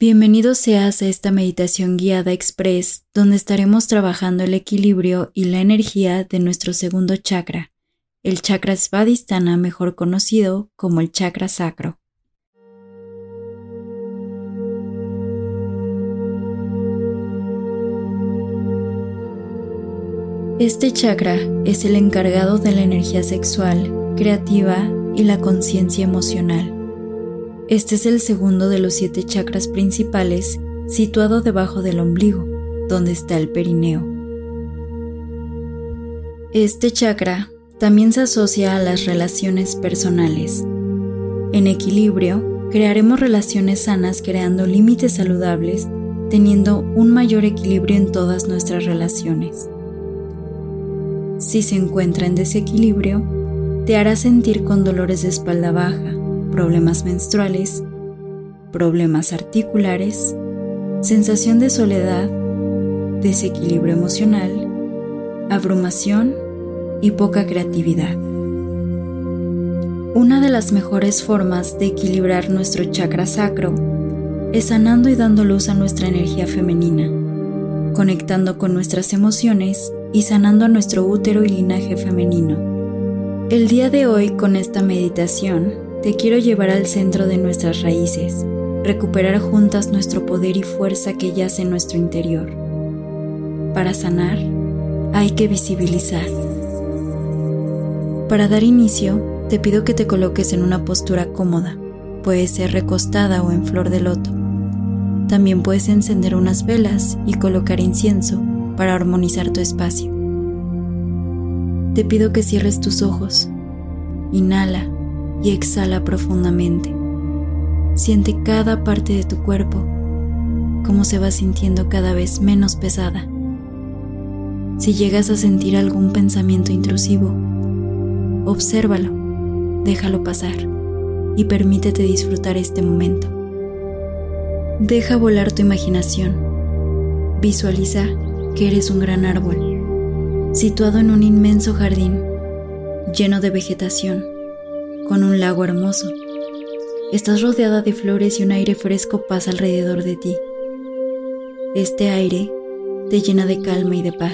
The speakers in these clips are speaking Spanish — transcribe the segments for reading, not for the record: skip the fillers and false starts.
Bienvenido seas a esta meditación guiada express, donde estaremos trabajando el equilibrio y la energía de nuestro segundo chakra, el chakra Svadhisthana, mejor conocido como el chakra sacro. Este chakra es el encargado de la energía sexual, creativa y la conciencia emocional. Este es el segundo de los 7 chakras principales, situado debajo del ombligo, donde está el perineo. Este chakra también se asocia a las relaciones personales. En equilibrio, crearemos relaciones sanas creando límites saludables, teniendo un mayor equilibrio en todas nuestras relaciones. Si se encuentra en desequilibrio, te hará sentir con dolores de espalda baja, problemas menstruales, problemas articulares, sensación de soledad, desequilibrio emocional, abrumación y poca creatividad. Una de las mejores formas de equilibrar nuestro chakra sacro es sanando y dando luz a nuestra energía femenina, conectando con nuestras emociones y sanando a nuestro útero y linaje femenino. El día de hoy, con esta meditación, te quiero llevar al centro de nuestras raíces, recuperar juntas nuestro poder y fuerza que yace en nuestro interior. Para sanar, hay que visibilizar. Para dar inicio, te pido que te coloques en una postura cómoda. Puede ser recostada o en flor de loto. También puedes encender unas velas y colocar incienso para armonizar tu espacio. Te pido que cierres tus ojos. Inhala y exhala profundamente. Siente cada parte de tu cuerpo, cómo se va sintiendo cada vez menos pesada. Si llegas a sentir algún pensamiento intrusivo, obsérvalo, déjalo pasar y permítete disfrutar este momento. Deja volar tu imaginación. Visualiza que eres un gran árbol, situado en un inmenso jardín, lleno de vegetación, con un lago hermoso. Estás rodeada de flores y un aire fresco pasa alrededor de ti. Este aire te llena de calma y de paz.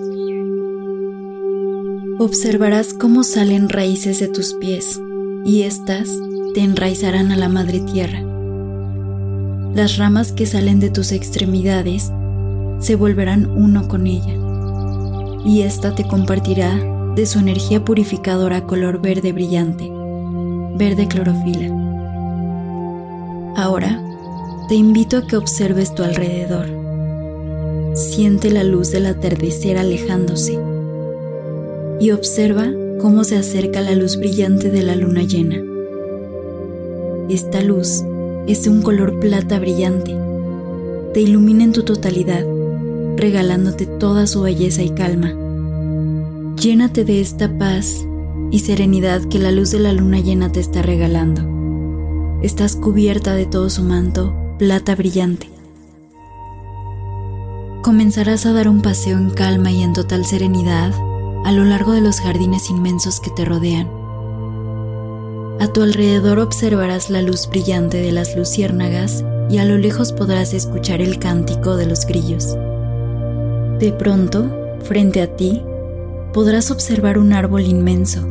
Observarás cómo salen raíces de tus pies y éstas te enraizarán a la madre tierra. Las ramas que salen de tus extremidades se volverán uno con ella y ésta te compartirá de su energía purificadora color verde brillante, verde clorofila. Ahora te invito a que observes tu alrededor. Siente la luz del atardecer alejándose y observa cómo se acerca la luz brillante de la luna llena. Esta luz es de un color plata brillante. Te ilumina en tu totalidad, regalándote toda su belleza y calma. Llénate de esta paz y serenidad que la luz de la luna llena te está regalando. Estás cubierta de todo su manto plata brillante. Comenzarás a dar un paseo en calma y en total serenidad a lo largo de los jardines inmensos que te rodean. A tu alrededor observarás la luz brillante de las luciérnagas y a lo lejos podrás escuchar el cántico de los grillos. De pronto, frente a ti, podrás observar un árbol inmenso,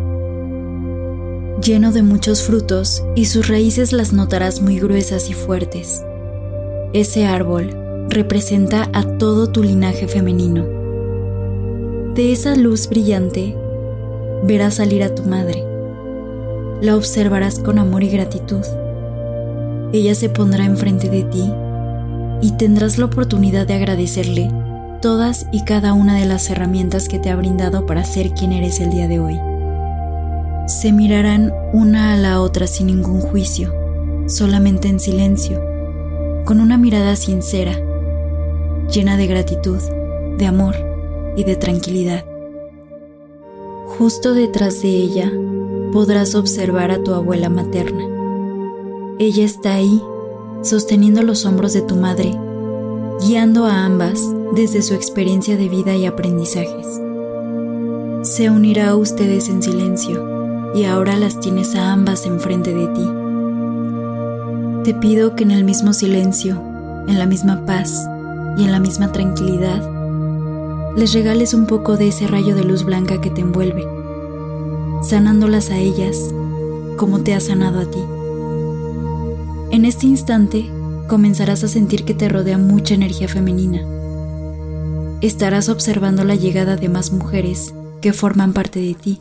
lleno de muchos frutos, y sus raíces las notarás muy gruesas y fuertes. Ese árbol representa a todo tu linaje femenino. De esa luz brillante, verás salir a tu madre. La observarás con amor y gratitud. Ella se pondrá enfrente de ti y tendrás la oportunidad de agradecerle todas y cada una de las herramientas que te ha brindado para ser quien eres el día de hoy. Se mirarán una a la otra sin ningún juicio, solamente en silencio, con una mirada sincera, llena de gratitud, de amor y de tranquilidad. Justo detrás de ella podrás observar a tu abuela materna. Ella está ahí, sosteniendo los hombros de tu madre, guiando a ambas desde su experiencia de vida y aprendizajes. Se unirá a ustedes en silencio y ahora las tienes a ambas enfrente de ti. Te pido que en el mismo silencio, en la misma paz y en la misma tranquilidad, les regales un poco de ese rayo de luz blanca que te envuelve, sanándolas a ellas como te ha sanado a ti. En este instante comenzarás a sentir que te rodea mucha energía femenina. Estarás observando la llegada de más mujeres que forman parte de ti.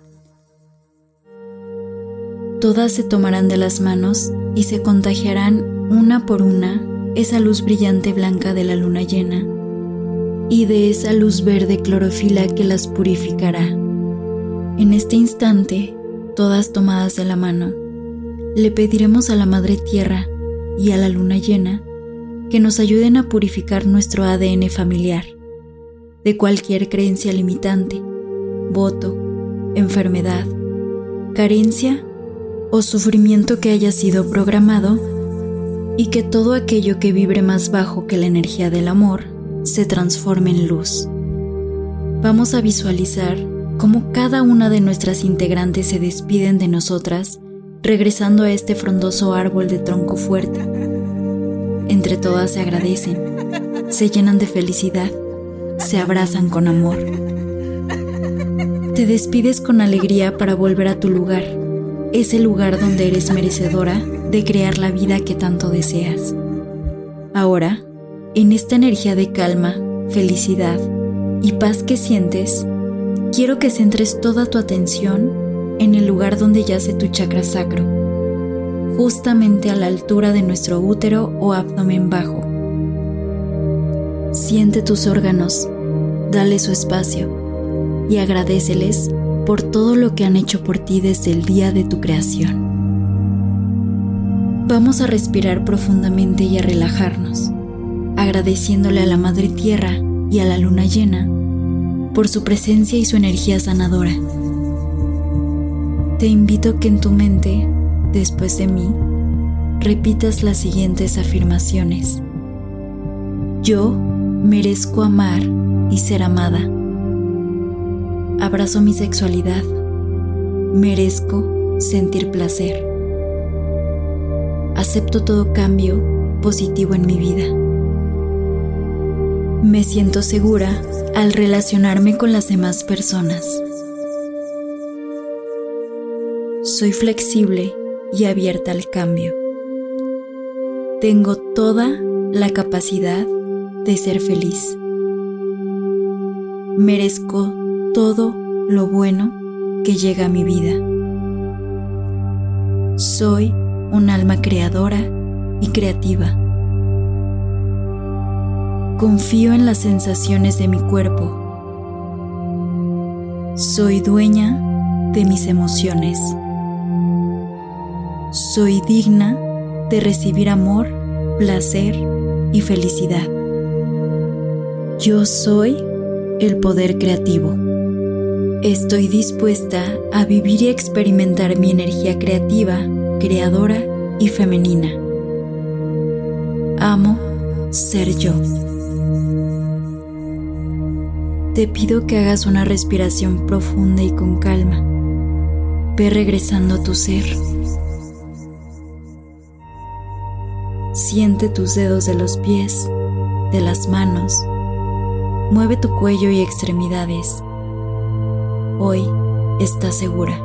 Todas se tomarán de las manos y se contagiarán una por una esa luz brillante blanca de la luna llena y de esa luz verde clorofila que las purificará. En este instante, todas tomadas de la mano, le pediremos a la Madre Tierra y a la luna llena que nos ayuden a purificar nuestro ADN familiar de cualquier creencia limitante, voto, enfermedad, carencia o sufrimiento que haya sido programado, y que todo aquello que vibre más bajo que la energía del amor se transforme en luz. Vamos a visualizar cómo cada una de nuestras integrantes se despiden de nosotras, regresando a este frondoso árbol de tronco fuerte. Entre todas se agradecen, se llenan de felicidad, se abrazan con amor. Te despides con alegría para volver a tu lugar, ese lugar donde eres merecedora de crear la vida que tanto deseas. Ahora, en esta energía de calma, felicidad y paz que sientes, quiero que centres toda tu atención en el lugar donde yace tu chakra sacro, justamente a la altura de nuestro útero o abdomen bajo. Siente tus órganos, dale su espacio y agradéceles por todo lo que han hecho por ti desde el día de tu creación. Vamos a respirar profundamente y a relajarnos, agradeciéndole a la Madre Tierra y a la luna llena por su presencia y su energía sanadora. Te invito a que en tu mente, después de mí, repitas las siguientes afirmaciones. Yo merezco amar y ser amada. Abrazo mi sexualidad. Merezco sentir placer. Acepto todo cambio positivo en mi vida. Me siento segura al relacionarme con las demás personas. Soy flexible y abierta al cambio. Tengo toda la capacidad de ser feliz. Merezco todo lo bueno que llega a mi vida. Soy un alma creadora y creativa. Confío en las sensaciones de mi cuerpo. Soy dueña de mis emociones. Soy digna de recibir amor, placer y felicidad. Yo soy el poder creativo. Estoy dispuesta a vivir y experimentar mi energía creativa, creadora y femenina. Amo ser yo. Te pido que hagas una respiración profunda y con calma. Ve regresando a tu ser. Siente tus dedos de los pies, de las manos. Mueve tu cuello y extremidades. Hoy estás segura.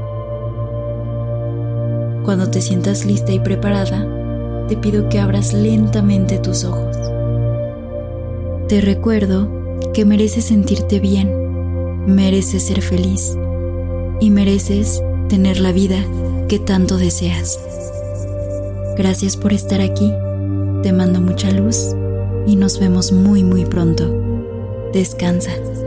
Cuando te sientas lista y preparada, te pido que abras lentamente tus ojos. Te recuerdo que mereces sentirte bien, mereces ser feliz y mereces tener la vida que tanto deseas. Gracias por estar aquí, te mando mucha luz y nos vemos muy pronto. Descansa.